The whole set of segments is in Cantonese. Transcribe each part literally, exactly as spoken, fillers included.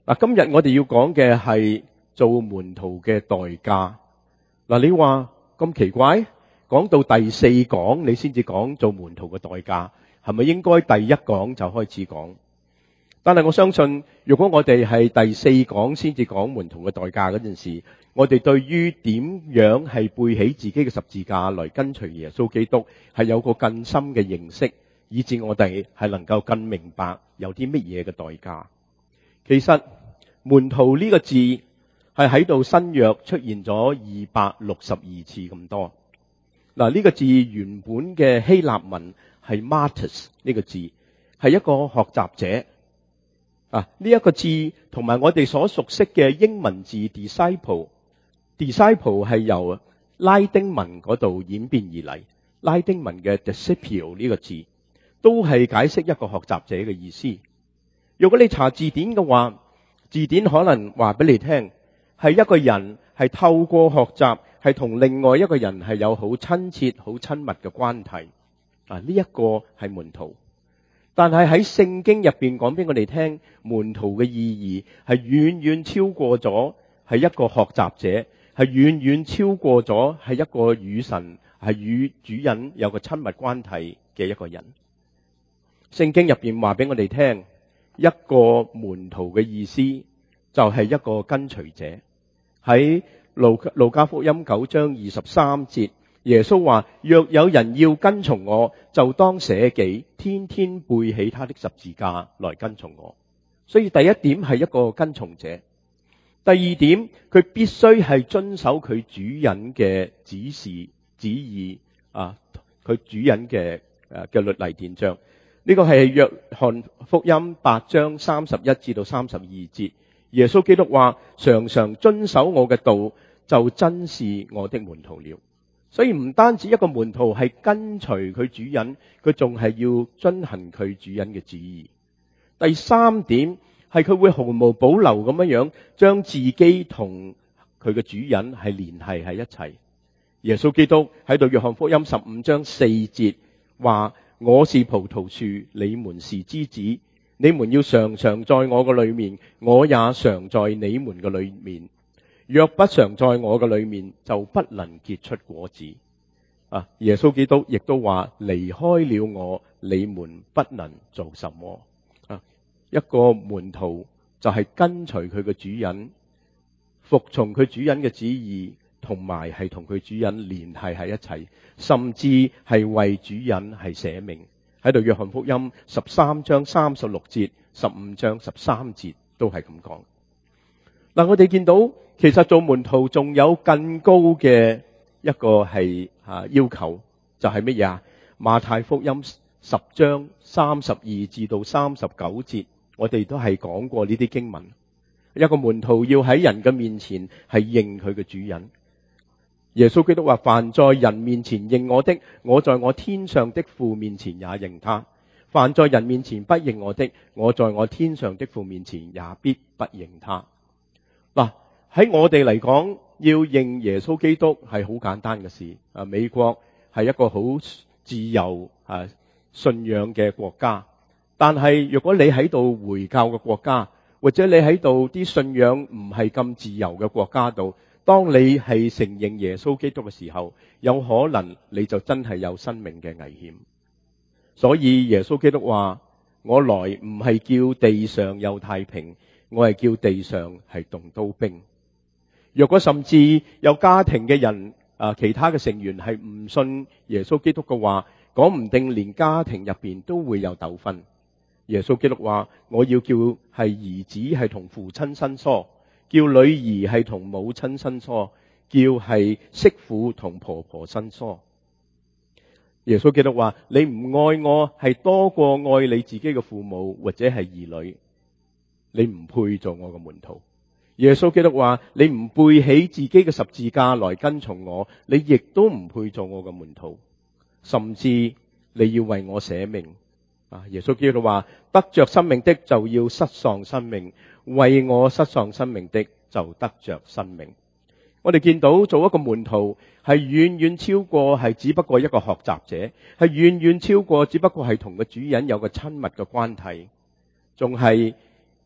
嗱，今日我哋要講嘅係做門徒嘅代價。嗱，你話咁奇怪，講到第四講你先至講做門徒嘅代價，係咪應該第一講就開始講？但係我相信，如果我哋係第四講先至講門徒嘅代價嗰陣時，我哋對於點樣係背起自己嘅十字架來跟隨耶穌基督，係有個更深嘅認識，以致我哋係能夠更明白有啲乜嘢嘅代價。其實門徒呢個字係喺度新約出現咗二百六十二次咁多。嗱，呢個字原本嘅希臘文係 martus 呢個字，係一個學習者。啊！呢、這、一個字同埋我哋所熟悉嘅英文字 disciple，disciple disciple 係由拉丁文嗰度演變而嚟。拉丁文嘅 disciple 呢個字都係解釋一個學習者嘅意思。如果你查字典嘅話，字典可能話俾你聽，係一個人係透過學習，係同另外一個人係有好親切、好親密嘅關係。啊！呢、這、一個係門徒。但係喺聖經入邊講俾我哋聽，門徒嘅意義係遠遠超過咗係一個學習者，係遠遠超過咗係一個與神係與主人有個親密關係嘅一個人。聖經入邊話俾我哋聽，一個門徒嘅意思就係一個跟隨者。喺路路加福音九章二十三節，耶穌話：若有人要跟從我，就當捨己，天天背起他的十字架來跟從我。所以第一點係一個跟從者。第二點，佢必須係遵守佢主人嘅指示旨意啊，佢主人嘅誒嘅律例典章。呢個係約翰福音八章三十一至到三十二節。耶穌基督話：常常遵守我嘅道，就真是我的門徒了。所以唔單止一個門徒係跟隨佢主人，佢仲係要遵行佢主人嘅旨意。第三點係佢會毫無保留咁樣樣將自己同佢嘅主人係聯繫喺一齊。耶穌基督喺度約翰福音十五章四節話：我是葡萄樹，你們是枝子，你們要常常在我嘅裏面，我也常在你們嘅裏面。若不常在我嘅裏面，就不能結出果子。啊，耶穌基督亦都話：離開了我，你們不能做什麼。啊，一個門徒就係跟隨佢嘅主人，服從佢主人嘅旨意，同埋係同佢主人聯繫喺一齊，甚至係為主人係捨命。喺度約翰福音十三章三十六節、十五章十三節都係咁講。嗱，我哋見到其實做門徒仲有更高嘅一個係啊要求，就係乜嘢啊？馬太福音十章三十二至到三十九節，我哋都係講過呢啲經文。一個門徒要喺人嘅面前係認佢嘅主人。耶穌基督話：凡在人面前認我的，我在我天上的父面前也認他；凡在人面前不認我的，我在我天上的父面前也必不認他。嗱，喺我哋嚟講，要認耶穌基督係好簡單嘅事。啊，美國係一個好自由啊信仰嘅國家，但係如果你喺度回教嘅國家，或者你喺度啲信仰唔係咁自由嘅國家度，當你係承認耶穌基督嘅時候，有可能你就真係有生命嘅危險。所以耶穌基督話：我來唔係叫地上有太平，我係叫地上係動刀兵。若果甚至有家庭嘅人啊，其他嘅成員係唔信耶穌基督嘅話，講唔定連家庭入邊都會有糾紛。耶穌基督話：我要叫係兒子係同父親生疏，叫女兒係同母親生疏，叫係媳婦同婆婆生疏。耶穌基督話：你唔愛我係多過愛你自己嘅父母或者係兒女，你唔配做我嘅門徒。耶穌基督話：你唔背起自己嘅十字架來跟從我，你亦都唔配做我嘅門徒，甚至你要為我捨命。啊！耶穌基督話：得着生命的就要失喪生命，為我失喪生命的就得着生命。我哋見到做一個門徒係遠遠超過係只不過一個學習者，係遠遠超過只不過係同個主人有個親密嘅關係，仲係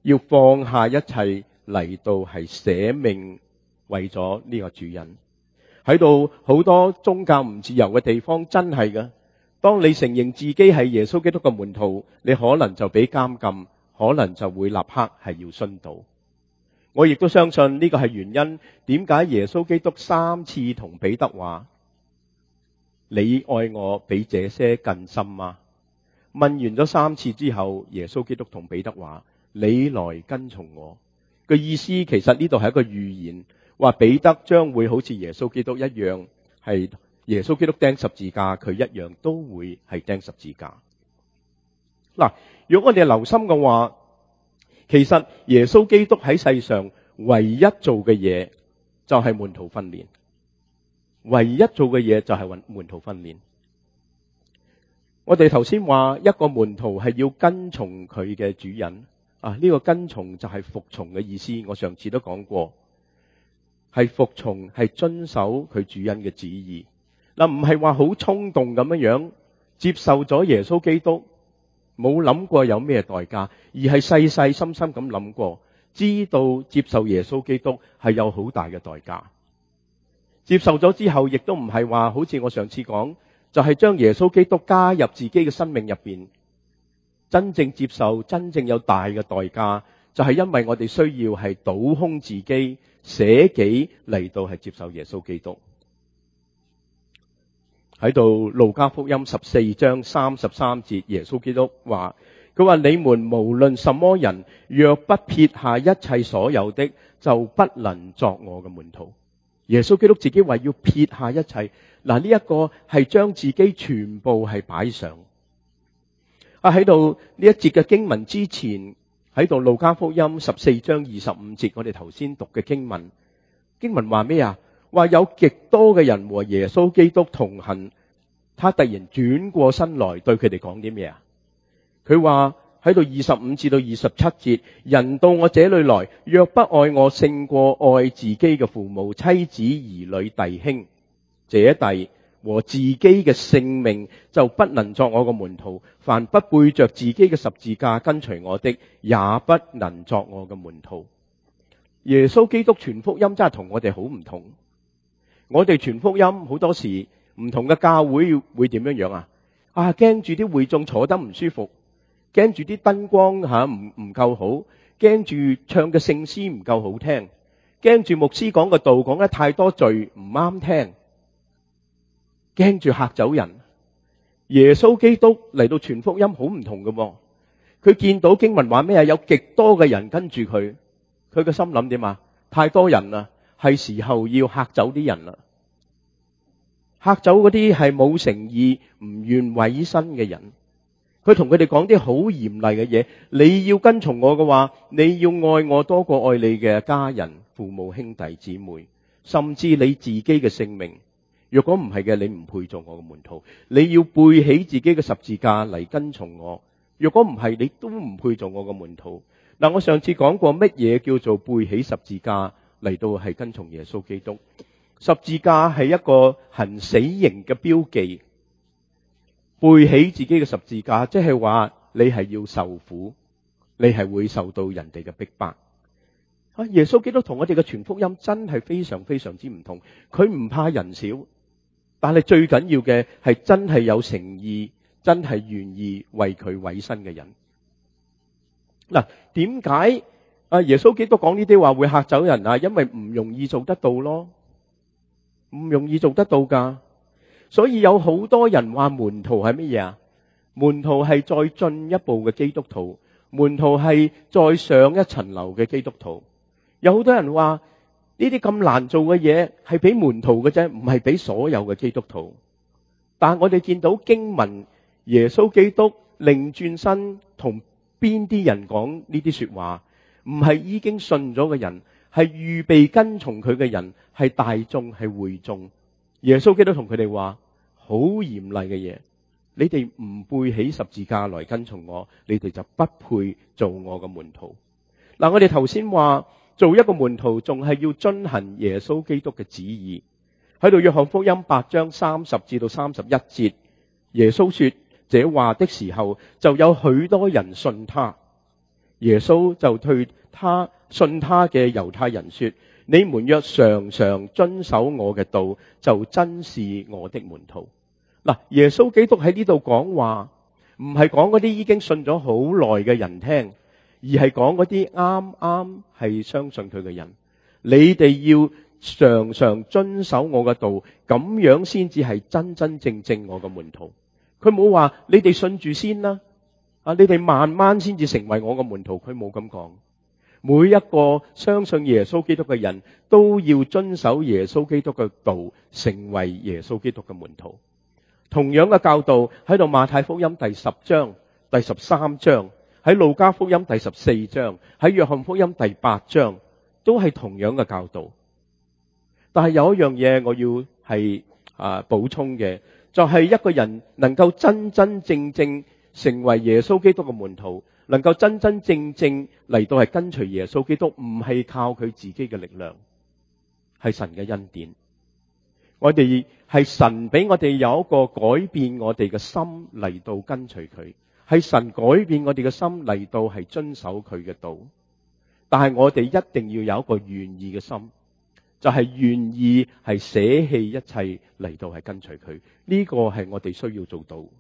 要放下一切嚟到係捨命為咗呢個主人。喺度好多宗教唔自由嘅地方真係㗎。當你承認自己係耶穌基督嘅門徒，你可能就俾監禁，可能就會立刻係要殉道。我亦都相信呢個係原因，點解耶穌基督三次同彼得話：你愛我比這些更深嗎？問完咗三次之後，耶穌基督同彼得話：你來跟從我。個意思其實呢度係一個預言，話彼得將會好似耶穌基督一樣，係耶穌基督釘十字架，佢一樣都會係釘十字架。嗱，如果我哋留心嘅話，其實耶穌基督喺世上唯一做嘅嘢就係門徒訓練，唯一做嘅嘢就係門徒訓練。我哋頭先話一個門徒係要跟從佢嘅主人啊，呢個跟從就係服從嘅意思。我上次都講過，係服從，係遵守佢主人嘅旨意。嗱，唔係話好衝動咁樣樣接受咗耶穌基督，冇諗過有咩代價，而係細細心心咁諗過，知道接受耶穌基督係有好大嘅代價。接受咗之後，亦都唔係話好似我上次講，就係將耶穌基督加入自己嘅生命入邊，真正接受，真正有大嘅代價，就係因為我哋需要係倒空自己，捨己嚟到係接受耶穌基督。喺度路加福音十四章三十三節，耶穌基督話，佢話你們無論什麼人，若不撇下一切所有的，就不能作我嘅門徒。耶穌基督自己話要撇下一切，嗱，呢一個係將自己全部係擺上。啊，喺度呢一節嘅經文之前，喺度路加福音十四章二十五節，我哋頭先讀嘅經文，經文話咩啊？話有極多嘅人和耶穌基督同行，他突然轉過身來對佢哋講啲咩啊？佢話喺度二十五至到二十七節，人到我這裏來，若不愛我勝過愛自己嘅父母、妻子、兒女、弟兄、姐弟和自己嘅性命，就不能作我嘅門徒。凡不背着自己嘅十字架跟隨我的，也不能作我嘅門徒。耶穌基督傳福音真係同我哋好唔同。我哋傳福音好多時唔同嘅教會會點樣樣啊？啊，驚住啲會眾坐得唔舒服，驚住啲燈光吓唔唔夠好，驚住唱嘅聖詩唔夠好聽，驚住牧師講嘅道講得太多罪唔啱聽，驚住嚇走人。耶穌基督嚟到傳福音好唔同嘅，佢見到經文話咩啊？有極多嘅人跟住佢，佢個心諗點啊？太多人啦，係時候要嚇走啲人啦，嚇走嗰啲係冇誠意、唔願委身嘅人。佢同佢哋講啲好嚴厲嘅嘢，你要跟從我嘅話，你要愛我多過愛你嘅家人、父母、兄弟姊妹，甚至你自己嘅性命。若果唔係嘅，你唔配做我嘅門徒。你要背起自己嘅十字架嚟跟從我。若果唔係，你都唔配做我嘅門徒。嗱，我上次講過乜嘢叫做背起十字架嚟到係跟從耶穌基督。十字架係一個行死刑嘅標記。背起自己嘅十字架，即係話你係要受苦，你係會受到人哋嘅逼迫。啊，耶穌基督同我哋嘅傳福音真係非常非常之唔同。佢唔怕人少，但係最緊要嘅係真係有誠意，真係願意為佢委身嘅人。嗱，點解啊耶穌基督講呢啲話會嚇走人啊？因為唔容易做得到咯，唔容易做得到噶。所以有好多人話門徒係乜嘢啊？門徒係再進一步嘅基督徒，門徒係再上一層樓嘅基督徒。有好多人話呢啲咁難做嘅嘢係俾門徒嘅啫，唔係俾所有嘅基督徒。但我哋見到經文，耶穌基督擰轉身同邊啲人講呢啲說話？唔係已經信咗嘅人，係預備跟從佢嘅人，係大眾，係會眾。耶穌基督同佢哋話好嚴厲嘅嘢，你哋唔背起十字架來跟從我，你哋就不配做我嘅門徒。嗱，我哋頭先話做一個門徒仲係要遵行耶穌基督嘅旨意。喺度約翰福音八章三十至到三十一節，耶穌說這話的時候，就有許多人信他。 耶穌就對他信他嘅猶太人說：你們若常常遵守我嘅道，就真是我的門徒。嗱，耶穌基督喺呢度講話，唔係講嗰啲已經信咗好耐嘅人聽，而係講嗰啲啱啱係相信佢嘅人。你哋要常常遵守我嘅道，咁樣先至係真真正正我嘅門徒。佢冇話你哋信住先啦，啊，你哋慢慢先至成為我嘅門徒。佢冇咁講。每一個相信耶穌基督嘅人都要遵守耶穌基督嘅道，成為耶穌基督嘅門徒。同樣嘅教導喺度馬太福音第十章、第十三章，喺路加福音第十四章，喺約翰福音第八章，都係同樣嘅教導。但係有一樣嘢我要係啊補充嘅，就係一個人能夠真真正正成為耶穌基督嘅門徒，能夠真真正正嚟到係跟隨耶穌基督，唔係靠佢自己嘅力量，係神嘅恩典。我哋係神俾我哋有一個改變我哋嘅心嚟到跟隨佢，係神改變我哋嘅心嚟到係遵守佢嘅道。但係我哋一定要有一個願意嘅心，就係願意係捨棄一切嚟到係跟隨佢。呢個係我哋需要做到。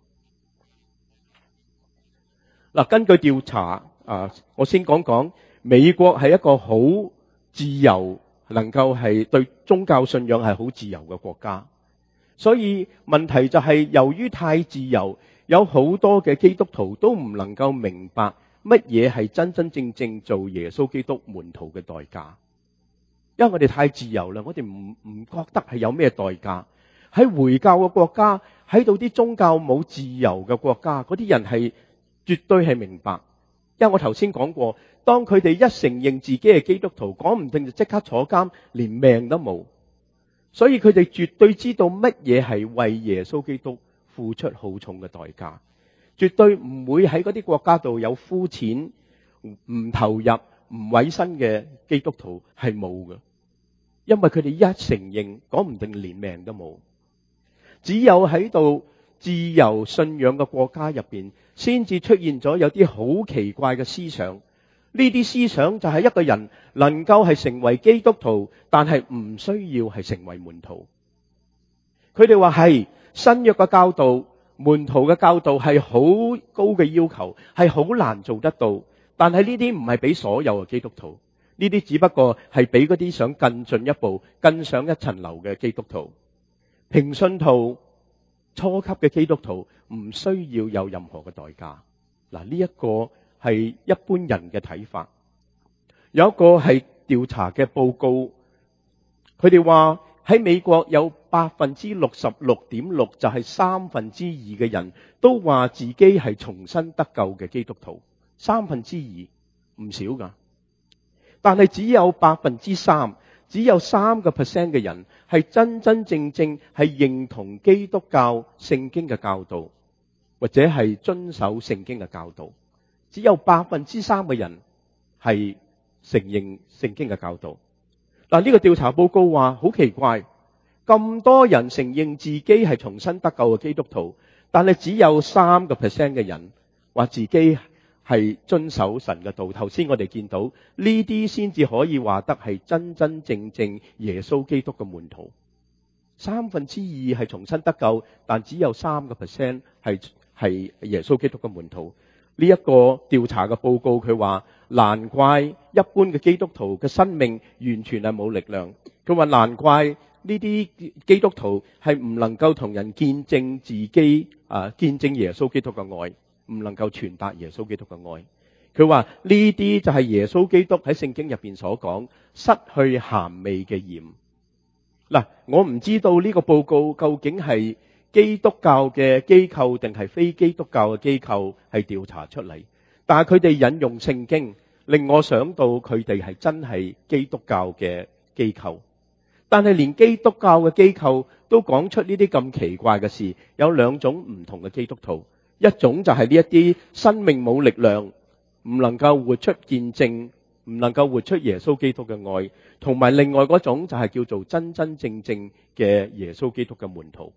嗱，根據調查啊，我先講講美國係一個好自由，能夠係對宗教信仰係好自由嘅國家。所以問題就係由於太自由，有好多嘅基督徒都唔能夠明白乜嘢係真真正正做耶穌基督門徒嘅代價。因為我哋太自由啦，我哋唔唔覺得係有咩代價。喺回教嘅國家，喺度啲宗教冇自由嘅國家，嗰啲人係絕對係明白。因為我頭先講過，當佢哋一承認自己係基督徒，講唔定就即刻坐監，連命都冇。所以佢哋絕對知道乜嘢係為耶穌基督付出好重嘅代價，絕對唔會喺嗰啲國家度有膚淺、唔投入、唔委身嘅基督徒係冇嘅。因為佢哋一承認，講唔定連命都冇。只有喺度自由信仰嘅國家入邊，先至出現咗有啲好奇怪嘅思想。呢啲思想就係一個人能夠係成為基督徒，但係唔需要係成為門徒。佢哋話係新約嘅教導，門徒嘅教導係好高嘅要求，係好難做得到。但係呢啲唔係俾所有嘅基督徒，呢啲只不過係俾嗰啲想更進一步、更上一層樓嘅基督徒。平信徒、初級嘅基督徒唔需要有任何嘅代價。嗱，呢一個係一般人嘅睇法。有一個係調查嘅報告，佢哋話喺美國有百分之六十六點六，就係三分之二嘅人都話自己係重生得救嘅基督徒。三分之二唔少噶，但係只有百分之三，只有三個 percent 嘅人係真真正正係認同基督教聖經嘅教導，或者係遵守聖經嘅教導。只有百分之三嘅人係承認聖經嘅教導。嗱，呢個調查報告話好奇怪，咁多人承認自己係重生得救嘅基督徒，但係只有三個 percent 嘅人話自己係遵守神嘅道。頭先我哋見到呢啲先至可以話得係真真正正耶穌基督嘅門徒。三分之二係重生得救，但只有三個 percent 係係耶穌基督嘅門徒。呢一個調查嘅報告，佢話難怪一般嘅基督徒嘅生命完全係冇力量。佢話難怪呢啲基督徒係唔能夠同人見證自己啊，見證耶穌基督嘅愛，唔能夠傳達耶穌基督嘅愛。佢話呢啲就係耶穌基督喺聖經入邊所講失去鹹味嘅鹽。嗱，我唔知道呢個報告究竟係基督教嘅機構定係非基督教嘅機構係調查出嚟，但係佢哋引用聖經，令我想到佢哋係真係基督教嘅機構。但係連基督教嘅機構都講出呢啲咁奇怪嘅事。有兩種唔同嘅基督徒，一種就係呢一啲生命冇力量，唔能夠活出見證，唔能夠活出耶穌基督嘅愛，同埋另外嗰種就係叫做真真正正嘅耶穌基督嘅門徒。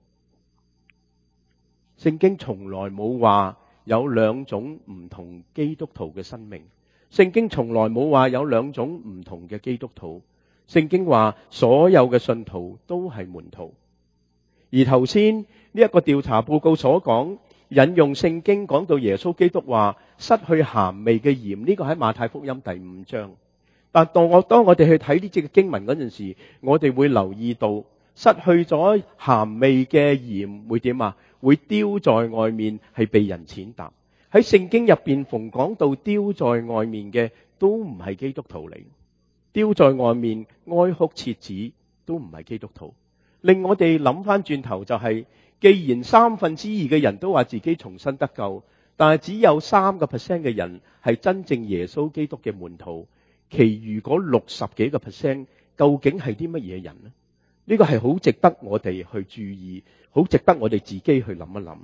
聖經從來冇話有兩種唔同基督徒嘅生命， 聖經從來冇話有兩種唔同嘅基督徒，聖經話所有嘅信徒都係門徒。而頭先呢一個調查報告所講，引用聖經講到耶穌基督話失去鹹味嘅鹽，呢個喺馬太福音第五章。但當我當我哋去睇呢節嘅經文嗰陣時，我哋會留意到失去咗鹹味嘅鹽會點啊？會丟在外面，係被人踐踏。喺聖經入邊，逢講到丟在外面嘅，都唔係基督徒嚟。丟在外面哀哭切齒，都唔係基督徒。令我哋諗翻轉頭就係，既然三分之二嘅人都話自己重生得救，但係只有三個 percent 嘅人係真正耶穌基督嘅門徒，其餘嗰六十幾個 percent 究竟係啲乜嘢人呢？呢個係好值得我哋去注意，好值得我哋自己去諗一諗。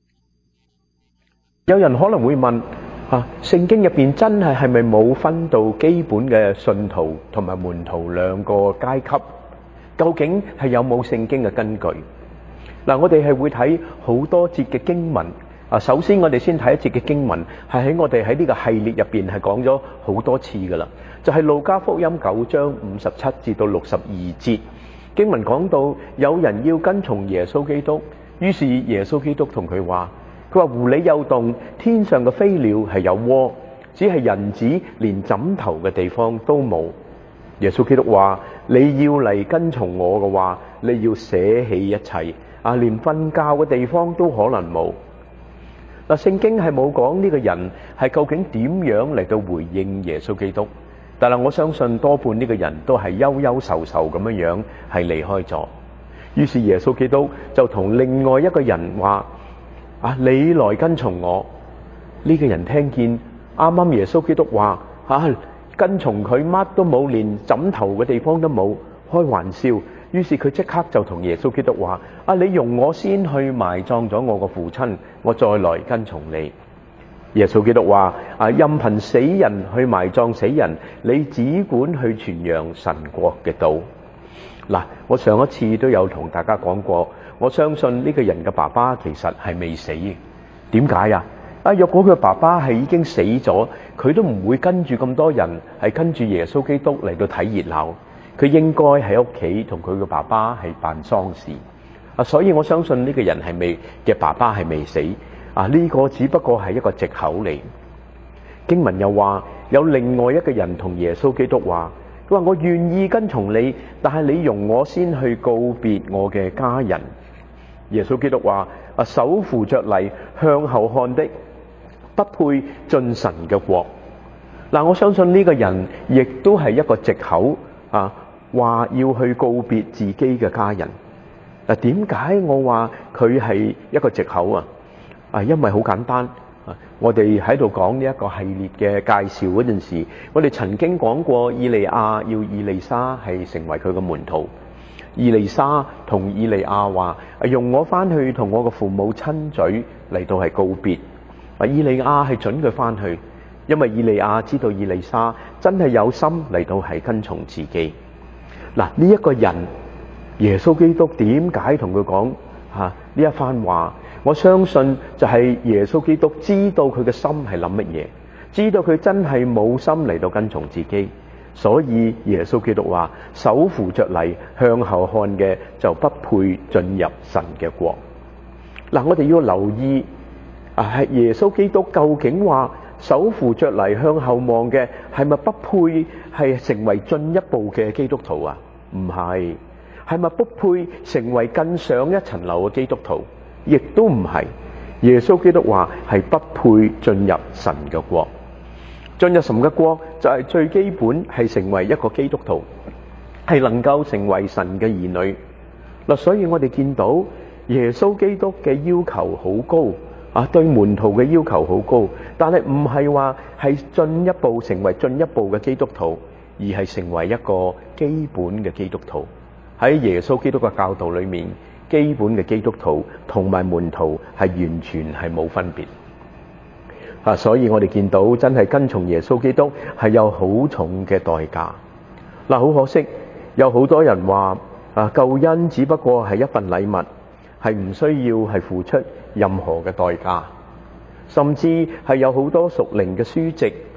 有人可能會問啊，聖經入邊真係係咪冇分到基本嘅信徒同埋門徒兩個階級？究竟係有冇聖經嘅根據？嗱，我哋係會睇好多節嘅經文啊。首先我哋先睇一節嘅經文，係喺我哋喺呢個系列入邊係講咗好多次噶啦，就係路加福音九章五十七至到六十二節經文，講到有人要跟從耶穌基督，於是耶穌基督同佢話。佢話狐狸有洞，天上嘅飛鳥係有窩，只係人子連枕頭嘅地方都冇。耶穌基督話：你要嚟跟從我嘅話，你要捨棄一切啊，連瞓覺嘅地方都可能冇。嗱，聖經係冇講呢個人係究竟點樣嚟到回應耶穌基督，但係我相信多半呢個人都係憂憂愁愁咁樣樣係離開咗。於是耶穌基督就同另外一個人話。啊！你來跟從我。呢個人聽見啱啱耶穌基督話啊，跟從佢乜都冇，連枕頭嘅地方都冇，開玩笑。於是佢即刻就同耶穌基督話：啊，你容我先去埋葬咗我個父親，我再來跟從你。耶穌基督話：啊，任憑死人去埋葬死人，你只管去傳揚神國嘅道。嗱，我上一次都有同大家講過。我相信呢個人嘅爸爸其實係未死嘅。點解啊？啊，若果佢爸爸係已經死咗，佢都唔會跟住咁多人係跟住耶穌基督嚟到睇熱鬧。佢應該喺屋企同佢嘅爸爸係辦喪事啊。所以我相信呢個人係未嘅爸爸係未死啊。呢個只不過係一個藉口嚟。經文又話有另外一個人同耶穌基督話，佢話我願意跟從你，但係你容我先去告別我嘅家人。耶穌基督話：啊，手扶着犁向後看的，不配進神嘅國。嗱，我相信呢個人亦都係一個藉口啊，話要去告別自己嘅家人。嗱，點解我話佢係一個藉口啊？啊，因為好簡單啊，我哋喺度講呢一個系列嘅介紹嗰陣時，我哋曾經講過以利亞要以利沙係成為佢嘅門徒。以利沙同以利亞話：容我翻去同我嘅父母親嘴嚟到係告別。啊，以利亞係准佢翻去，因為以利亞知道以利沙真係有心嚟到係跟從自己。嗱，呢一個人耶穌基督點解同佢講吓呢一番話？我相信就係耶穌基督知道佢嘅心係諗乜嘢，知道佢真係冇心嚟到跟從自己。所以耶穌基督話：手扶着犁向後看嘅就不配進入神嘅國。嗱，我哋要留意啊，係耶穌基督究竟話手扶着犁向後望嘅係咪不配係成為進一步嘅基督徒啊？唔係。係咪不配成為更上一層樓嘅基督徒？亦都唔係。耶穌基督話係不配進入神嘅國。進入神嘅國就係最基本係成為一個基督徒，係能夠成為神嘅兒女。嗱，所以我哋見到耶穌基督嘅要求好高啊，對門徒嘅要求好高，但係唔係話係進一步成為進一步嘅基督徒，而係成為一個基本嘅基督徒。喺耶穌基督嘅教導裏面，基本嘅基督徒同埋門徒係完全係冇分別。啊，所以我哋見到真係跟從耶穌基督係有好重嘅代價。嗱，好可惜，有好多人話啊，救恩只不過係一份禮物，係唔需要係付出任何嘅代價。甚至係有好多屬靈嘅書籍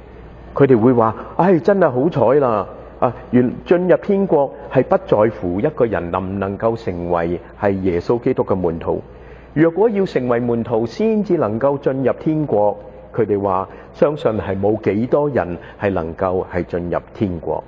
佢哋會話：唉，真係好彩啦！啊，原進入天國係不在乎一個人能唔能夠成為係耶穌基督嘅門徒。若果要成為門徒先至能夠進入天國，佢哋話相信係冇幾多人係能夠係進入天國。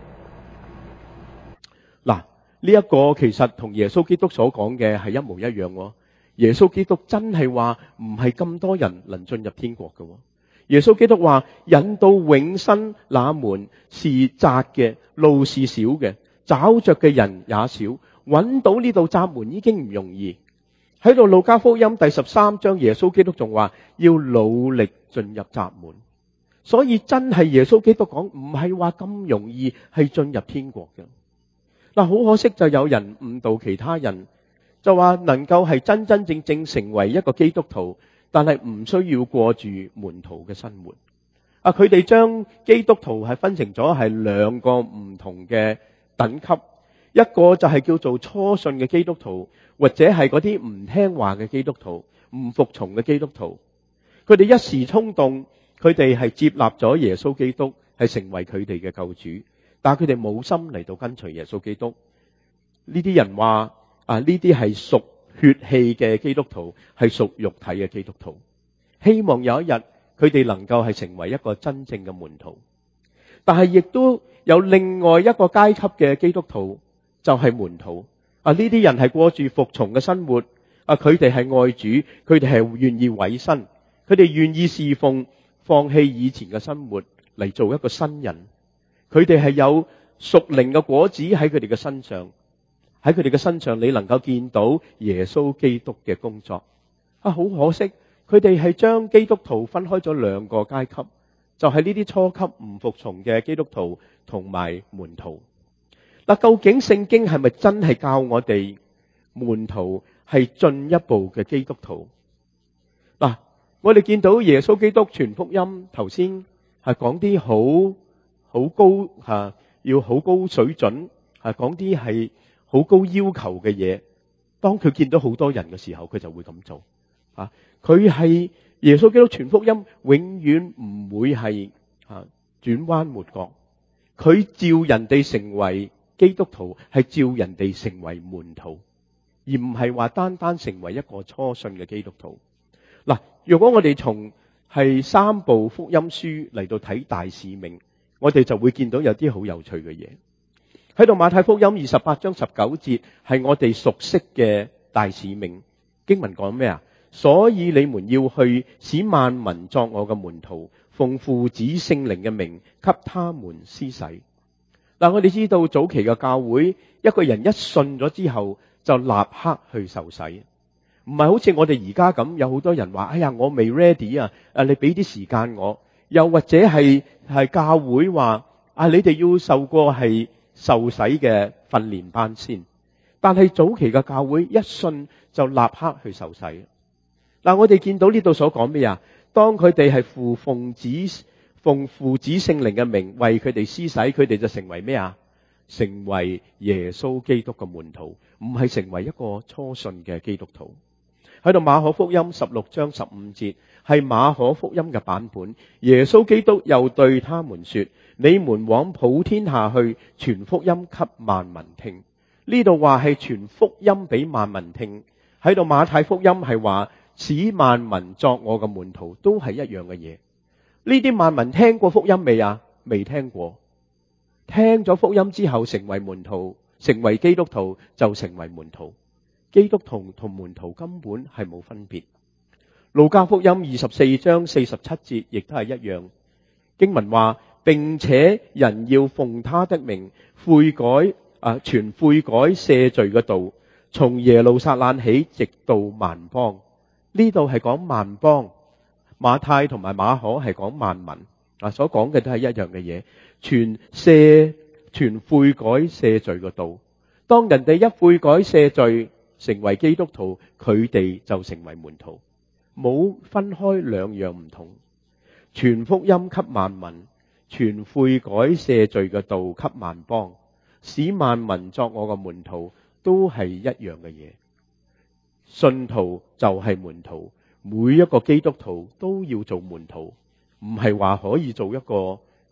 嗱，呢一個其實同耶穌基督所講嘅係一模一樣喎。耶穌基督真係話唔係咁多人能進入天國嘅。耶穌基督話引到永生那門是窄嘅，路是小嘅，找着嘅人也少，揾到呢度窄門已經唔容易。喺度路加福音第十三章，耶穌基督仲話要努力進入窄門。所以真係耶穌基督講唔係話咁容易係進入天國嘅。嗱，好可惜就有人誤導其他人，就話能夠係真真正正成為一個基督徒，但係唔需要過住門徒嘅生活。啊，佢哋將基督徒係分成咗係兩個唔同嘅等級，一個就係叫做初信嘅基督徒，或者係嗰啲唔聽話嘅基督徒、唔服從嘅基督徒。佢哋一時衝動，佢哋係接納咗耶穌基督係成為佢哋嘅救主，但係佢哋冇心嚟到跟隨耶穌基督。呢啲人話啊，呢啲係屬血氣嘅基督徒，係屬肉體嘅基督徒。希望有一日佢哋能夠係成為一個真正嘅門徒。但係亦都有另外一個階級嘅基督徒，就係門徒。啊，呢啲人係過住服從嘅生活。啊，佢哋係愛主，佢哋係願意委身，佢哋願意侍奉，放棄以前嘅生活嚟做一個新人。佢哋係有屬靈嘅果子喺佢哋嘅身上，喺佢哋嘅身上你能夠見到耶穌基督嘅工作。啊，好可惜，佢哋係將基督徒分開咗兩個階級，就係呢啲初級唔服從嘅基督徒同埋門徒。嗱，究竟聖經係咪真係教我哋門徒係進一步嘅基督徒？嗱，我哋見到耶穌基督傳福音，頭先係講啲好好高吓，要好高水準，係講啲係好高要求嘅嘢。當佢見到好多人嘅時候，佢就會咁做。啊，佢係耶穌基督傳福音，永遠唔會係啊轉彎抹角。佢召人哋成為基督徒，係召人哋成為門徒，而唔係話單單成為一個初信嘅基督徒。嗱，如果我哋從係三部福音書嚟到睇大使命，我哋就會見到有啲好有趣嘅嘢。喺度馬太福音二十八章十九節係我哋熟悉嘅大使命經文，講咩啊？所以你們要去，使萬民作我嘅門徒，奉父子聖靈嘅名給他們施洗。嗱，我哋知道早期嘅教會，一個人一信咗之後就立刻去受洗，唔係好似我哋而家咁，有好多人話：哎呀，我未 ready 啊！誒，你俾啲時間我。又或者係係教會話：啊，你哋要受過係受洗嘅訓練班先。但係早期嘅教會一信就立刻去受洗。嗱，我哋見到呢度所講咩啊？當佢哋係父奉子奉父子聖靈嘅名為佢哋施洗，佢哋就成為咩啊？成為耶穌基督嘅門徒，唔係成為一個初信嘅基督徒。喺度馬可福音十六章十五節係馬可福音嘅版本。耶穌基督又對他們說：你們往普天下去，傳福音給萬民聽。呢度話係傳福音俾萬民聽。喺度馬太福音係話使萬民作我嘅門徒，都係一樣嘅嘢。呢啲萬民聽過福音未啊？未聽過。聽咗福音之後成為門徒，成為基督徒就成為門徒。基督徒同門徒根本係冇分別。路加福音二十四章四十七節亦都係一樣。經文話，並且人要奉他的名悔改啊，傳悔改赦罪嘅道，從耶路撒冷起，直到萬邦。呢度係講萬邦，馬太同埋馬可係講萬民啊，所講嘅都係一樣嘅嘢。傳赦傳悔改赦罪嘅道，當人哋一悔改赦罪，成為基督徒，佢哋就成為門徒，冇分開兩樣唔同。傳福音給萬民，傳悔改赦罪嘅道給萬邦，使萬民作我嘅門徒，都係一樣嘅嘢。信徒就係門徒，每一個基督徒都要做門徒，唔係話可以做一個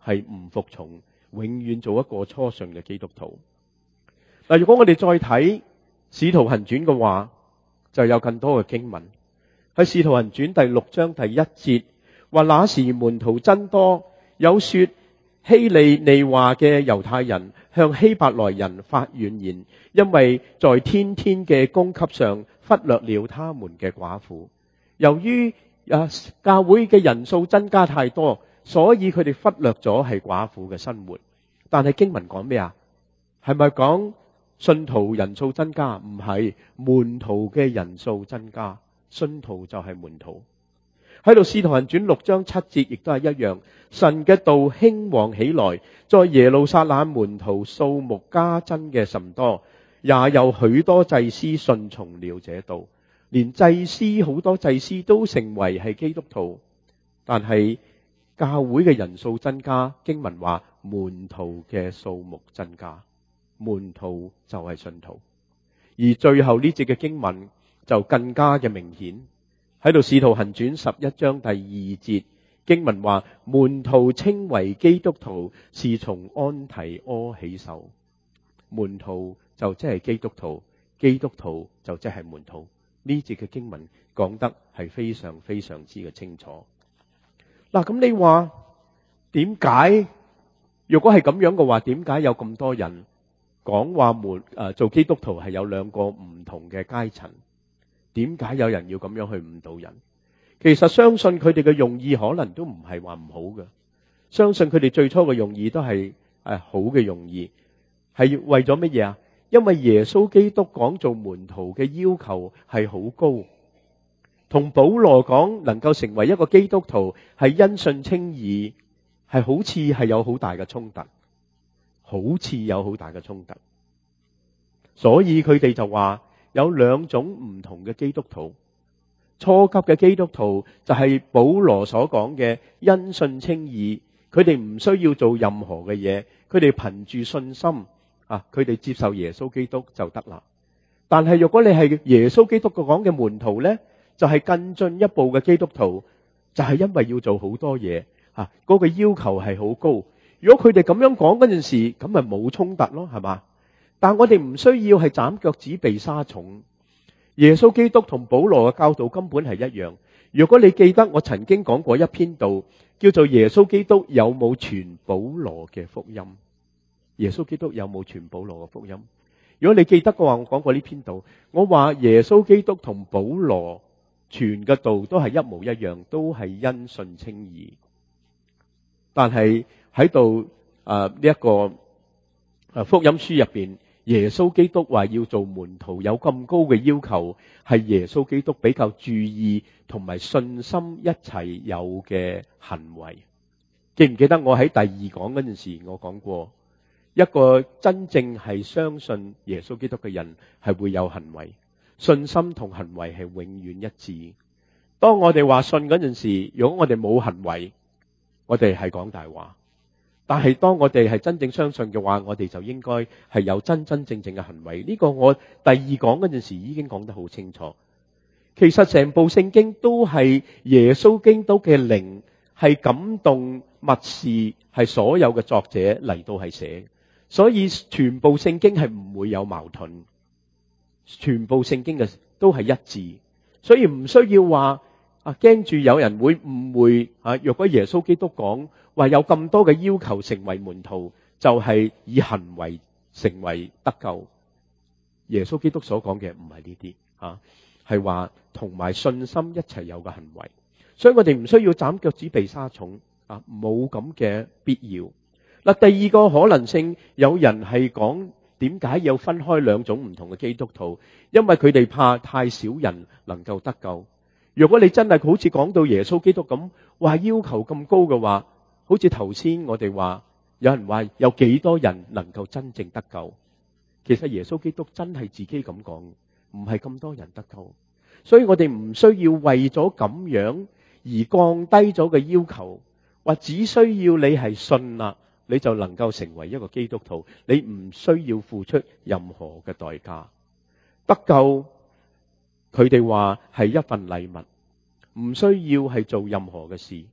係唔服從，永遠做一個初信嘅基督徒。嗱，如果我哋再睇《使徒行傳》嘅話，就有更多嘅經文喺《使徒行傳》第六章第一節話，那時門徒增多，有說希利尼話嘅猶太人向希伯來人發怨言，因為在天天嘅供給上忽略了他們嘅寡婦。由於啊教會嘅人數增加太多，所以佢哋忽略咗係寡婦嘅生活。但係經文講咩啊？係咪講信徒人數增加？唔係，門徒嘅人數增加，信徒就係門徒。喺度《使徒行傳》六章七節亦都係一樣，神嘅道興旺起來，在耶路撒冷門徒數目加增嘅甚多，也有許多祭司順從了這道。連祭司好多祭司都成為係基督徒，但係教會嘅人數增加，經文話門徒嘅數目增加，門徒就係信徒。而最後呢節嘅經文就更加嘅明顯，喺度《使徒行傳》十一章第二節，經文話門徒稱為基督徒是從安提阿起手。門徒就即係基督徒，基督徒就即係門徒。呢節嘅經文講得係非常非常之嘅清楚。嗱，咁你話點解？如果係咁樣嘅話，點解有咁多人講話門誒做基督徒係有兩個唔同嘅階層？點解有人要咁樣去誤導人？其實相信佢哋嘅用意可能都唔係話唔好嘅，相信佢哋最初嘅用意都係誒好嘅用意，係為咗乜嘢啊？因為耶穌基督講做門徒嘅要求係好高，同保羅講能夠成為一個基督徒係因信稱義，係好似係有好大嘅衝突，好似有好大嘅衝突。所以佢哋就話有兩種唔同嘅基督徒。初級嘅基督徒就係保羅所講嘅因信稱義，佢哋唔需要做任何嘅嘢，佢哋憑住信心啊，佢哋接受耶穌基督就得啦。但係如果你係耶穌基督講嘅門徒呢，就係更進一步嘅基督徒，就係因為要做好多嘢啊，嗰個要求係好高。如果佢哋咁樣講嗰陣時，咁咪冇衝突咯，係嘛？但我哋唔需要係斬腳趾避沙蟲。耶穌基督同保羅嘅教導根本係一樣。如果你記得我曾經講過一篇道，叫做耶穌基督有冇傳保羅嘅福音？耶穌基督有冇傳保羅嘅福音？如果你記得嘅話，我講過呢篇道，我話耶穌基督同保羅傳嘅道都係一模一樣，都係因信稱義。但係喺度誒呢一個誒福音書入邊，耶穌基督話要做門徒有咁高嘅要求，係耶穌基督比較注意同埋信心一齊有嘅行為。記唔記得我喺第二講嗰陣時，我講過一個真正係相信耶穌基督嘅人係會有行為，信心同行為係永遠一致。當我哋話信嗰陣時，如果我哋冇行為，我哋係講大話。但係當我哋係真正相信嘅話，我哋就應該係有真真正正嘅行為。呢個我第二講嗰陣時已經講得好清楚。其實成部聖經都係耶穌基督嘅靈係感動默示，係所有嘅作者嚟到係寫，所以全部聖經係唔會有矛盾，全部聖經嘅都係一致，所以唔需要話啊驚住有人會誤會啊。若果耶穌基督講話有咁多嘅要求成為門徒，就係以行為成為得救。耶穌基督所講嘅唔係呢啲吓，係話同埋信心一齊有嘅行為。所以我哋唔需要斬腳趾避沙蟲啊，冇咁嘅必要。嗱，第二個可能性，有人係講點解要分開兩種唔同嘅基督徒？因為佢哋怕太少人能夠得救。如果你真係好似講到耶穌基督咁話要求咁高嘅話，好似頭先我哋話，有人話有幾多人能夠真正得救？其實耶穌基督真係自己咁講，唔係咁多人得救。所以我哋唔需要為咗咁樣而降低咗嘅要求，或只需要你係信啦，你就能夠成為一個基督徒，你唔需要付出任何嘅代價。得救，佢哋話係一份禮物，唔需要係做任何嘅事。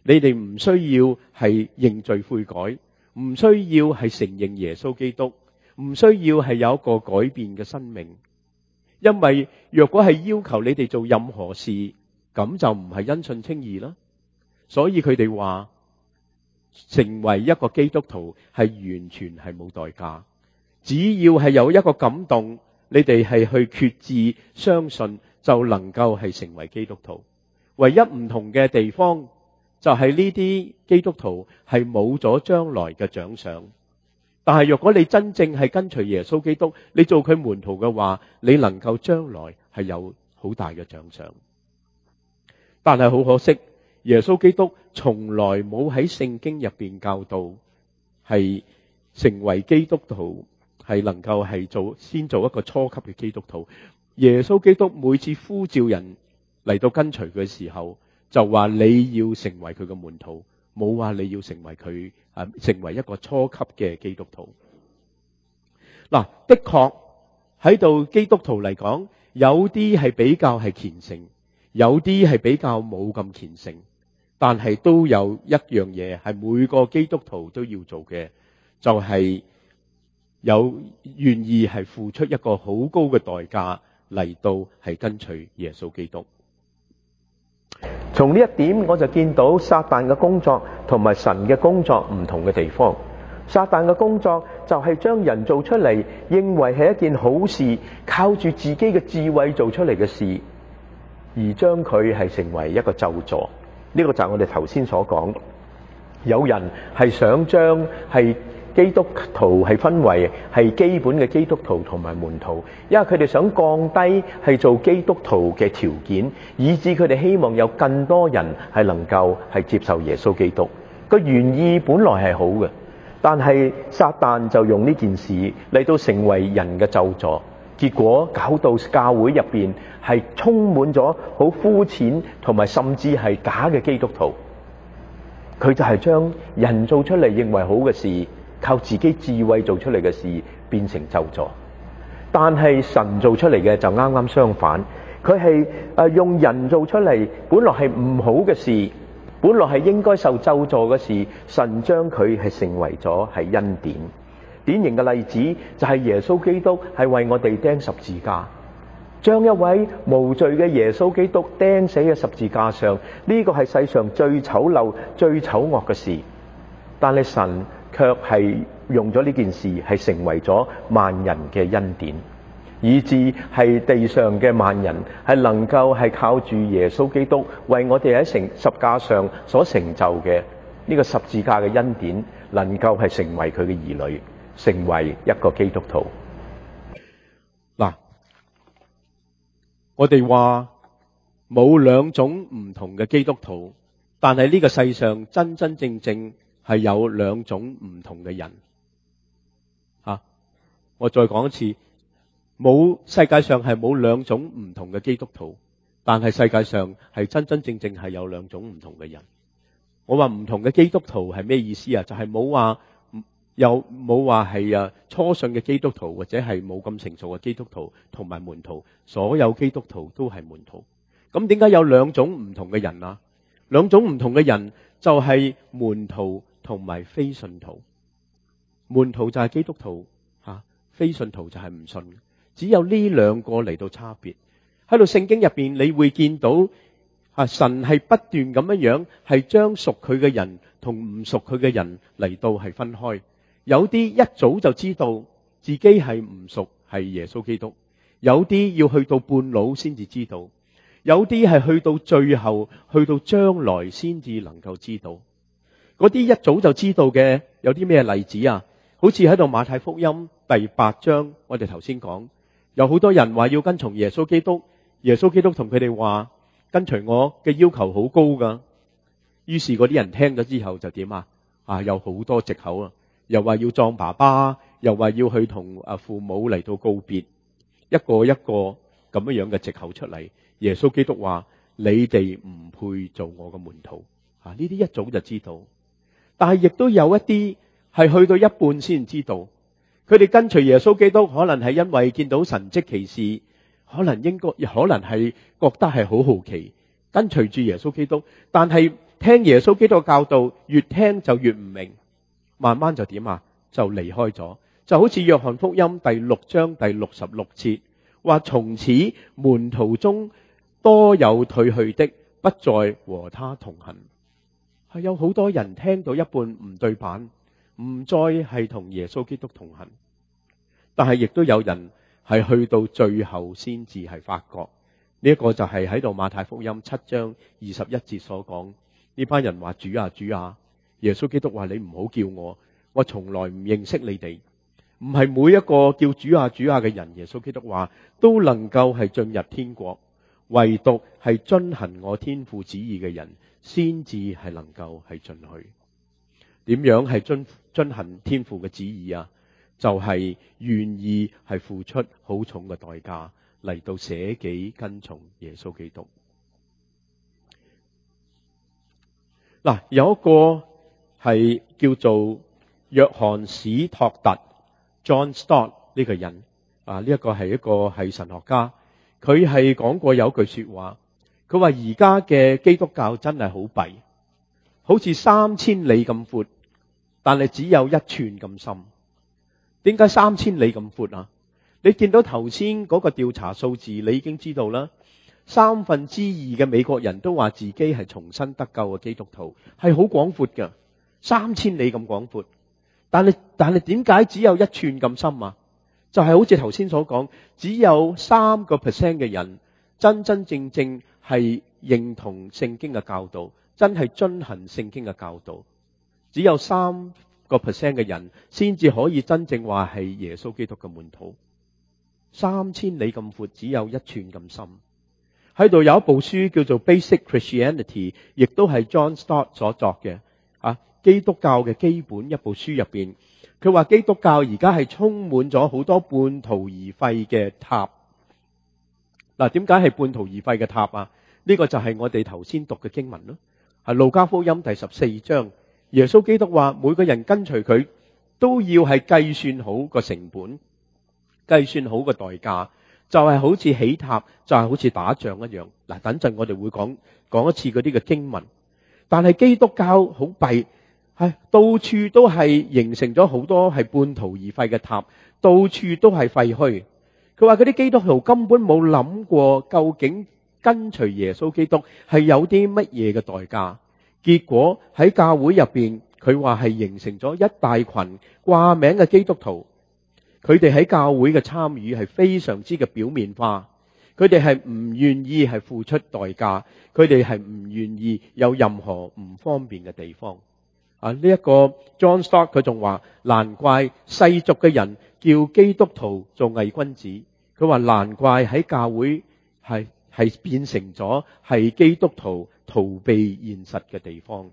你哋唔需要係認罪悔改，唔需要係承認耶穌基督，唔需要係有一個改變嘅生命。因為若果係要求你哋做任何事，咁就唔係因信稱義啦。所以佢哋話成為一個基督徒係完全係冇代價，只要係有一個感動，你哋係去決志相信，就能夠係成為基督徒。唯一唔同嘅地方就係呢啲基督徒係冇咗將來嘅獎賞。但係若果你真正係跟隨耶穌基督，你做佢門徒嘅話，你能夠將來係有好大嘅獎賞。但係好可惜，耶穌基督從來冇喺聖經入邊教導係成為基督徒係能夠係做先做一個初級嘅基督徒。耶穌基督每次呼召人嚟到跟隨佢嘅時候，就話你要成為佢嘅門徒，冇話你要成為佢啊，成為一個初級嘅基督徒。嗱，的確喺度基督徒嚟講，有啲係比較係虔誠，有啲係比較冇咁虔誠，但係都有一樣嘢係每個基督徒都要做嘅，就係有願意係付出一個好高嘅代價嚟到係跟隨耶穌基督。 從呢一點我就見到撒旦嘅工作同埋神嘅工作唔同嘅地方。撒旦嘅工作就係將人做出嚟，認為係一件好事，靠住自己嘅智慧做出嚟嘅事，而將佢係成為一個咒詛。呢個就係我哋頭先所講，有人係想將係基督徒係分為係基本嘅基督徒同埋門徒，因為佢哋想降低係做基督徒嘅條件，以致佢哋希望有更多人係能夠係接受耶穌基督。個原意本來係好嘅，但係撒旦就用呢件事嚟到成為人嘅咒詛，結果搞到教會入邊係充滿咗好膚淺同埋甚至係假嘅基督徒。佢就係將人做出嚟認為好嘅事，靠自己智慧做出嚟嘅事變成咒詛。但係神做出嚟嘅就啱啱相反，佢係誒用人做出嚟本來係唔好嘅事，本來係應該受咒詛嘅事，神將佢係成為咗係恩典。典型嘅例子就係耶穌基督係為我哋釘十字架，將一位無罪嘅耶穌基督釘死喺十字架上，呢個係世上最醜陋最醜惡嘅事。但係神卻係用咗呢件事係成為咗萬人嘅恩典，以致係地上嘅萬人係能夠係靠住耶穌基督為我哋喺成十架上所成就嘅呢個十字架嘅恩典，能夠係成為佢嘅兒女，成為一個基督徒。 嗱，我哋話冇兩種唔同嘅基督徒，但係呢個世上真真正正係有兩種唔同嘅人。吓，我再講一次，冇世界上係冇兩種唔同嘅基督徒，但係世界上係真真正正係有兩種唔同嘅人。我話唔同嘅基督徒係咩意思啊？就係冇話有冇話係啊初信嘅基督徒或者係冇咁成熟嘅基督徒同埋門徒，所有基督徒都係門徒。咁點解有兩種唔同嘅人啊？兩種唔同嘅人就係門徒同埋非信徒。門徒就係基督徒吓，非信徒就係唔信。只有呢兩個嚟到差別。喺度聖經入邊，你會見到啊神係不斷咁樣樣係將屬佢嘅人同唔屬佢嘅人嚟到係分開。有啲一早就知道自己係唔屬係耶穌基督，有啲要去到半路先至知道，有啲係去到最後，去到將來先至能夠知道。嗰啲一早就知道嘅有啲咩例子啊？好似喺度馬太福音第八章，我哋頭先講有好多人話要跟從耶穌基督，耶穌基督同佢哋話跟隨我嘅要求好高噶。於是嗰啲人聽咗之後就點啊？啊，有好多藉口啊！又話要葬爸爸，又話要去同啊父母嚟到告別，一個一個咁樣樣嘅藉口出嚟。耶穌基督話：你哋唔配做我嘅門徒。啊，呢啲一早就知道，但係亦都有一啲係去到一半先知道。佢哋跟隨耶穌基督，可能係因為見到神蹟奇事，可能應該可能係覺得係好好奇，跟隨住耶穌基督。但係聽耶穌基督嘅教導，越聽就越唔明，慢慢就點啊？就離開咗。就好似約翰福音第六章第六十六節話，從此門徒中多有退去的，不再和他同行。係有好多人聽到一半唔對版，唔再係同耶穌基督同行。但係亦都有人係去到最後先至係發覺，呢一個就係喺度馬太福音七章二十一節所講，呢班人話，主啊主啊，耶穌基督話，你唔好叫我，我從來唔認識你哋。唔係每一個叫主啊主啊嘅人，耶穌基督話都能夠係進入天國，唯獨係遵行我天父旨意嘅人先至係能夠係進去。點樣係遵遵行天父嘅旨意啊？就係願意係付出好重嘅代價嚟到捨己跟從耶穌基督。嗱，有一個係叫做約翰史托特 John Stott 呢個人啊，呢一個係一個係神學家，佢係講過有句說話，佢話而家嘅基督教真係好弊，好似三千里咁闊，但係只有一寸咁深。點解三千里咁闊啊？你見到頭先嗰個調查數字，你已經知道啦。三分之二嘅美國人都話自己係重生得救嘅基督徒，係好廣闊㗎，三千里咁廣闊。但係但係點解只有一寸咁深啊？就係好似頭先所講，只有三個 percent 嘅人真真正正係認同聖經嘅教導，真係遵行聖經嘅教導。只有三個 percent 嘅人先至可以真正話係耶穌基督嘅門徒。三千里咁闊，只有一寸咁深。喺度有一部書叫做 Basic Christianity， 亦都係 John Stott 所作嘅啊，基督教嘅基本一部書入邊，佢話基督教而家係充滿咗好多半途而廢嘅塔。嗱，點解係半途而廢嘅塔啊？呢個就係我哋頭先讀嘅經文咯，係路加福音第十四章。耶穌基督話每個人跟隨佢都要係計算好個成本，計算好個代價，就係好似起塔，就係好似打仗一樣。嗱，等陣我哋會講講一次嗰啲嘅經文。但係基督教好弊，係到處都係形成咗好多係半途而廢嘅塔，到處都係廢墟。佢話嗰啲基督徒根本冇諗過究竟跟隨耶穌基督係有啲乜嘢嘅代價。結果喺教會入邊，佢話係形成咗一大群掛名嘅基督徒，佢哋喺教會嘅參與係非常之嘅表面化，佢哋係唔願意係付出代價，佢哋係唔願意有任何唔方便嘅地方。啊，呢一個 John Stott 佢仲話，難怪世俗嘅人叫基督徒做偽君子。佢話難怪喺教會係係變成咗係基督徒逃避現實嘅地方。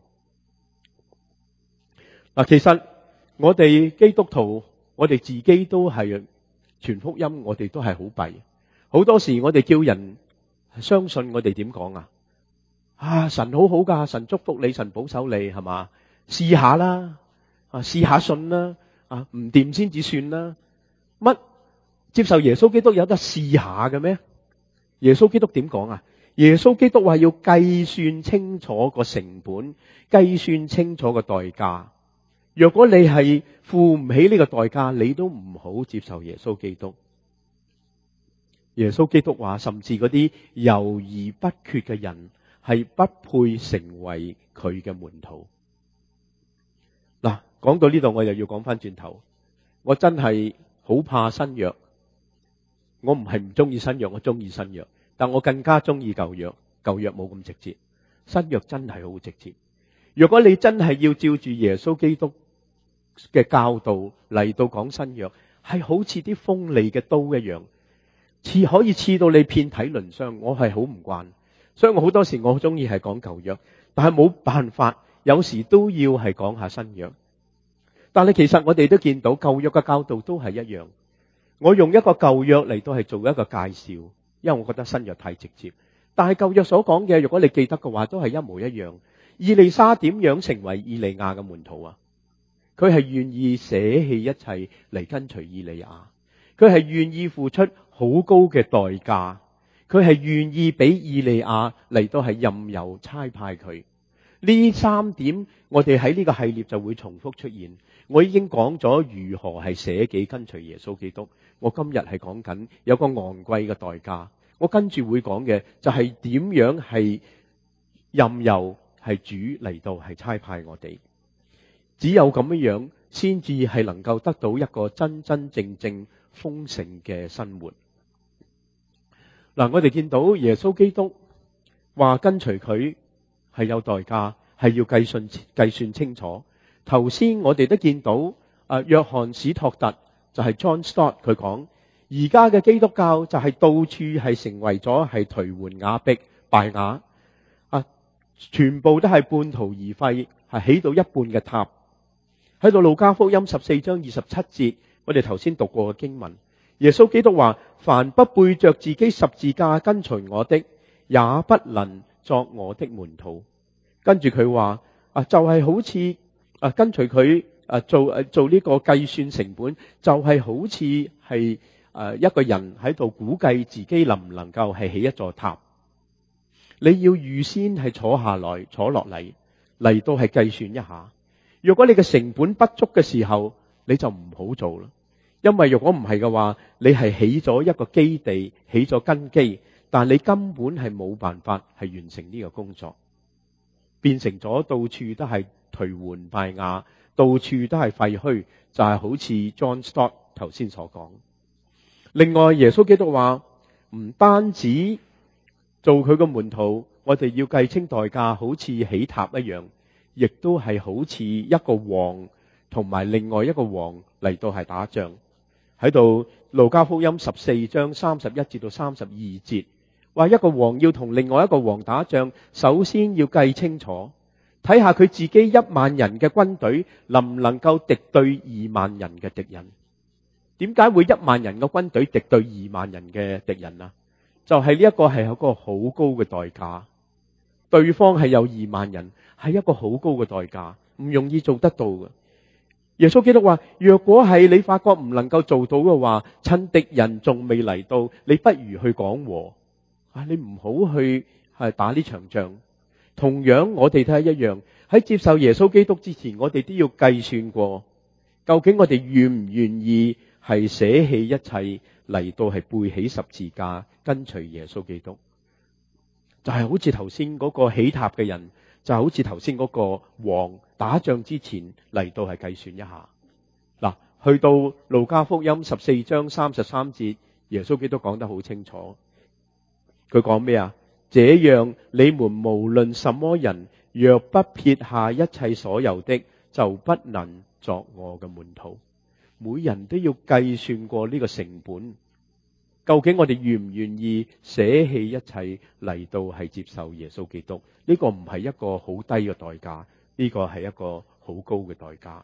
嗱，其實我哋基督徒，我哋自己都係傳福音，我哋都係好弊。好多時我哋叫人相信，我哋點講啊？啊，神好好噶，神祝福你，神保守你，係嘛？試下啦，啊，試下信啦，啊，唔掂先至算啦。乜接受耶穌基督有得試下嘅咩？耶穌基督點講啊？耶穌基督話要計算清楚個成本，計算清楚個代價。若果你係付唔起呢個代價，你都唔好接受耶穌基督。耶穌基督話，甚至嗰啲猶豫不決嘅人係不配成為佢嘅門徒。嗱，講到呢度，我又要講翻轉頭，我真係好怕新約。我唔係唔中意新約，我中意新約，但我更加中意舊約。舊約冇咁直接，新約真係好直接。如果你真係要照住耶穌基督嘅教導嚟到講新約，係好似啲鋒利嘅刀一樣，刺可以刺到你遍體鱗傷。我係好唔慣，所以我好多時我好中意係講舊約，但係冇辦法，有時都要係講下新約。但係其實我哋都見到舊約嘅教導都係一樣。我用一個舊約嚟到係做一個介紹，因為我覺得新約太直接。但係舊約所講嘅，如果你記得嘅話，都係一模一樣。以利沙點樣成為以利亞嘅門徒啊？佢係願意捨棄一切嚟跟隨以利亞，佢係願意付出好高嘅代價，佢係願意俾以利亞嚟到係任由差派佢。 呢三點我哋喺呢個系列就會重複出現。我已經講咗如何係捨己跟隨耶穌基督，我今日係講緊有個昂貴嘅代價。我跟住會講嘅就係點樣係任由係主嚟到係差派我哋，只有咁樣樣先至係能夠得到一個真真正正豐盛嘅生活。嗱，我哋見到耶穌基督話跟隨佢係有代價，係要計算計算清楚。頭先我哋都見到啊，約翰史托特就係 John Stott 佢講，而家嘅基督教就係到處係成為咗係頹垣瓦壁敗瓦啊，全部都係半途而廢，係起到一半嘅塔。喺度路加福音十四章二十七節，我哋頭先讀過嘅經文，耶穌基督話：凡不背着自己十字架跟隨我的，也不能作我的門徒。跟住佢話啊，就係好似啊跟隨佢啊做啊做呢個計算成本，就係好似係誒一個人喺度估計自己能唔能夠係起一座塔。你要預先係坐下來坐落嚟嚟到係計算一下。如果你嘅成本不足嘅時候，你就唔好做啦。因為如果唔係嘅話，你係起咗一個基地，起咗根基，但你根本係冇辦法係完成呢個工作，變成咗到處都係頹垣敗瓦，到處都係廢墟，就係好似 John Stott 頭先所講。另外，耶穌基督話唔單止做佢個門徒，我哋要計清代價，好似起塔一樣，亦都係好似一個王同埋另外一個王嚟到係打仗。喺度路加福音十四章三十一至到三十二節，話一個王要同另外一個王打仗，首先要計清楚，睇下佢自己一萬人嘅軍隊能唔能夠敵對二萬人嘅敵人。點解會一萬人嘅軍隊敵對二萬人嘅敵人啊？就係呢一個係一個好高嘅代價，對方係有二萬人，係一個好高嘅代價，唔容易做得到嘅。耶穌基督話：若果係你發覺唔能夠做到嘅話，趁敵人仲未嚟到，你不如去講和啊！你唔好去係打呢場仗。同樣，我哋都係一樣，喺接受耶穌基督之前，我哋都要計算過，究竟我哋願唔願意係捨棄一切嚟到係背起十字架跟隨耶穌基督。就係好似頭先嗰個起塔嘅人，就好似頭先嗰個王打仗之前嚟到係計算一下。嗱，去到路加福音十四章三十三節，耶穌基督講得好清楚。佢講咩啊？這樣你們無論什麼人，若不撇下一切所有的，就不能作我嘅門徒。每人都要計算過呢個成本，究竟我哋願唔願意捨棄一切嚟到係接受耶穌基督？呢個唔係一個好低嘅代價，呢個係一個好高嘅代價。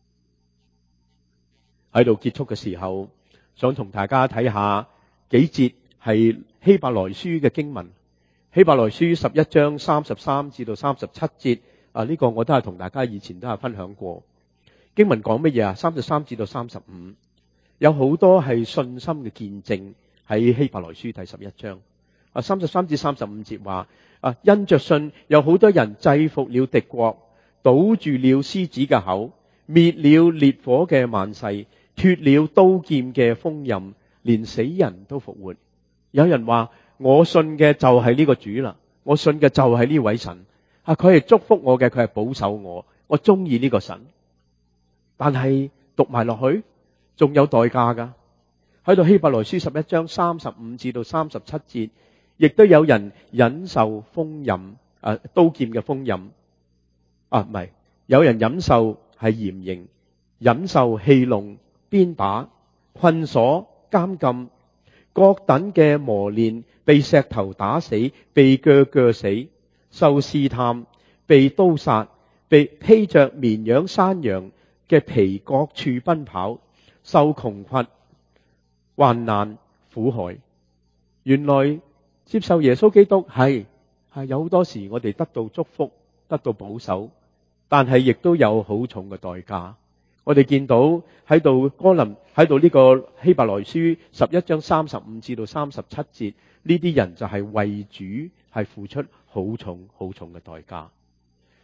喺度結束嘅時候，想同大家睇下幾節係希伯來書嘅經文。希伯來書十一章三十三至到三十七節啊，呢個我都係同大家以前都係分享過。經文講乜嘢啊？三十三至到三十五，有好多係信心嘅見證喺希伯來書第十一章。啊，三十三至三十五節話啊，因着信有好多人制服了敵國，堵住了獅子嘅口，滅了烈火嘅萬世，脫了刀劍嘅鋒刃，連死人都復活。有人話我信嘅就係呢個主啦，我信嘅就係呢位神啊，佢係祝福我嘅，佢係保守我，我中意呢個神。但係讀埋落去仲有代價噶。喺度希伯來書十一章三十五至到三十七節，亦都有人忍受鋒刃啊，刀劍嘅鋒刃啊，唔係，有人忍受係嚴刑，忍受戲弄、鞭打、困鎖、監禁、各等嘅磨練，被石頭打死，被鋸鋸死，受試探，被刀殺，被披着綿羊山羊嘅皮各處奔跑，受窮乏、患難、苦害。原來接受耶穌基督係係有好多時我哋得到祝福，得到保守，但係亦都有好重嘅代價。我哋見到喺度哥林喺度呢個希伯來書十一章三十五至到三十七節，呢啲人就係為主係付出好重好重嘅代價。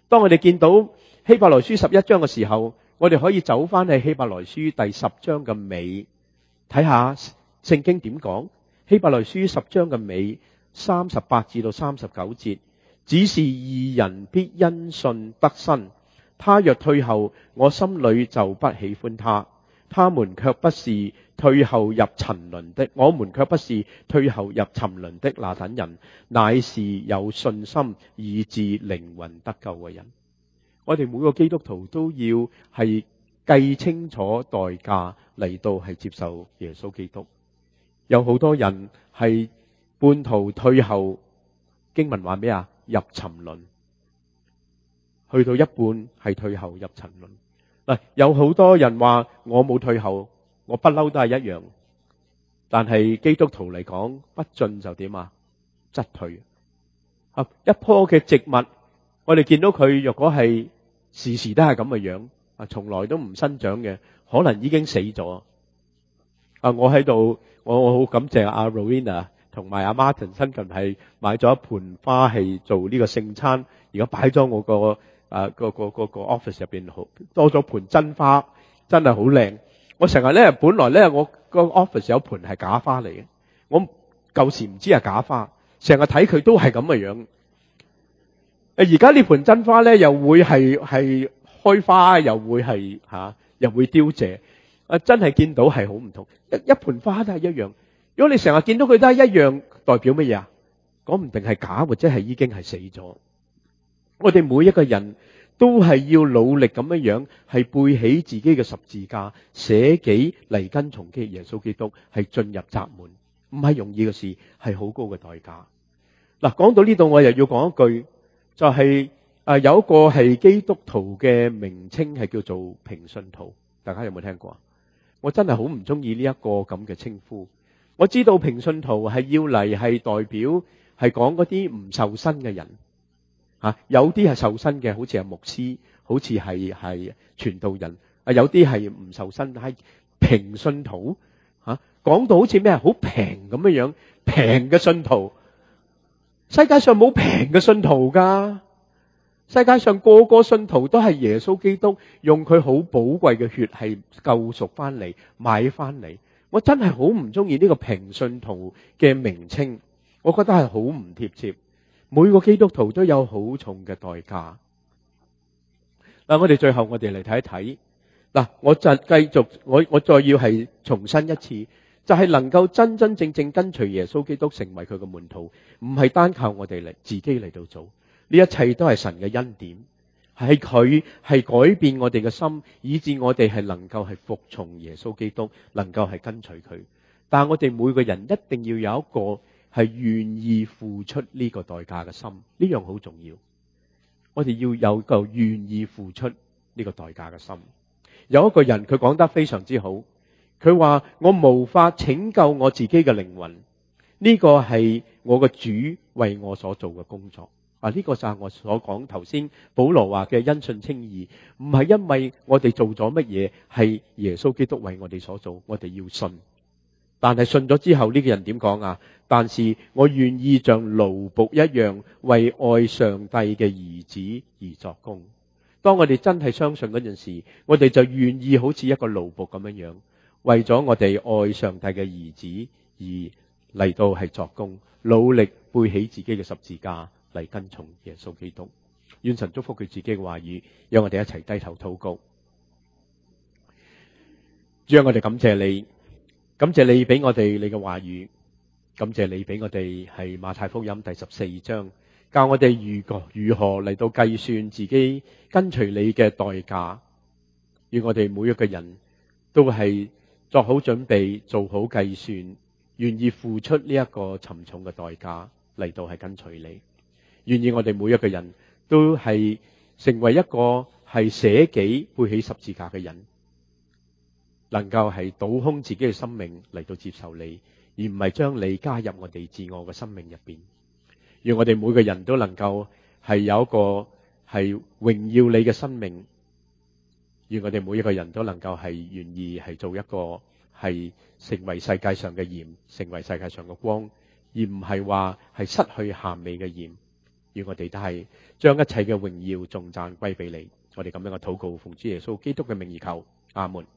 當我哋見到希伯來書十一章嘅時候，我哋可以走翻去希伯來書第十章嘅尾，睇下聖經點講。希伯來書十章嘅尾三十八至到三十九節，只是義人必因信得生，他若退後，我心裏就不喜歡他。他們卻不是退後入沉淪的，我們卻不是退後入沉淪的那等人，乃是有信心以致靈魂得救嘅人。我哋每個基督徒都要係計清楚代價嚟到係接受耶穌基督。有好多人係半途退後，經文話咩啊？入沉淪，去到一半係退後入沉淪。嗱，有好多人話我冇退後，我不嬲都係一樣。但係基督徒嚟講，不進就點啊？則退。啊，一棵嘅植物，我哋見到佢若果係時時都係咁嘅樣，啊，從來都唔生長嘅，可能已經死咗。啊，我喺度，我我好感謝阿 Rowena 同埋阿 Martin 親近係買咗一盆花係做呢個聖餐，而家擺咗我個。啊！個個個個 office 入邊好多咗盆真花，真係好靚。我成日咧，本來咧我個 office 有盆係假花嚟嘅，我舊時唔知係假花，成日睇佢都係咁嘅樣。誒，而家呢盆真花咧，又會係係開花，又會係吓、啊，又會凋謝。啊，真係見到係好唔同。一一盆花都係一樣。如果你成日見到佢都係一樣，代表乜嘢啊？講唔定係假，或者係已經係死咗。我哋每一個人都係要努力咁樣樣，係背起自己嘅十字架，捨己嚟跟從基督耶穌基督，係進入窄門，唔係容易嘅事，係好高嘅代價。嗱，講到呢度，我又要講一句，就係誒有一個係基督徒嘅名稱係叫做平信徒，大家有冇聽過啊？我真係好唔中意呢一個咁嘅稱呼。我知道平信徒係要嚟係代表係講嗰啲唔受薪嘅人。吓，有啲係受薪嘅，好似係牧師，好似係係傳道人，啊有啲係唔受薪，係平信徒。吓，講到好似咩好平咁樣樣，平嘅信徒，世界上冇平嘅信徒噶，世界上個個信徒都係耶穌基督用佢好寶貴嘅血係救贖翻嚟，買翻嚟。我真係好唔中意呢個平信徒嘅名稱，我覺得係好唔貼切。每個基督徒都有好重嘅代價。嗱，我哋最後我哋嚟睇一睇。嗱，我就繼續，我我再要係重申一次，就係能夠真真正正跟隨耶穌基督成為佢嘅門徒，唔係單靠我哋嚟自己嚟到做，呢一切都係神嘅恩典，係佢係改變我哋嘅心，以致我哋係能夠係服從耶穌基督，能夠係跟隨佢。但係我哋每個人一定要有一個係願意付出呢個代價嘅心，呢樣好重要。我哋要有個願意付出呢個代價嘅心。有一個人佢講得非常之好，佢話我無法拯救我自己嘅靈魂，呢個係我嘅主為我所做嘅工作。啊，呢個就係我所講頭先保羅話嘅因信稱義，唔係因為我哋做咗乜嘢，係耶穌基督為我哋所做，我哋要信。但係信咗之後，呢個人點講啊？但是我願意像奴僕一樣，為愛上帝嘅兒子而作工。當我哋真係相信嗰陣時，我哋就願意好似一個奴僕咁樣樣，為咗我哋愛上帝嘅兒子而嚟到係作工，努力背起自己嘅十字架嚟跟從耶穌基督。願神祝福佢自己嘅話語，讓我哋一齊低頭禱告。主啊，我哋感謝你。感謝你俾我哋你嘅話語，感謝你俾我哋係馬太福音第十四章，教我哋如何如何嚟到計算自己跟隨你嘅代價。願我哋每一個人都係作好準備，做好計算，願意付出呢一個沉重嘅代價嚟到係跟隨你。願意我哋每一個人都係成為一個係捨己背起十字架嘅人，能夠係倒空自己嘅生命嚟到接受你，而唔係將你加入我哋自我嘅生命入邊。願我哋每個人都能夠係有一個係榮耀你嘅生命。願我哋每一個人都能夠係願意係做一個係成為世界上嘅鹽，成為世界上嘅光，而唔係話係失去鹹味嘅鹽。 願我哋都係將一切嘅榮耀頌讚歸俾你。我哋咁樣嘅禱告，奉主耶穌基督嘅名而求，阿門。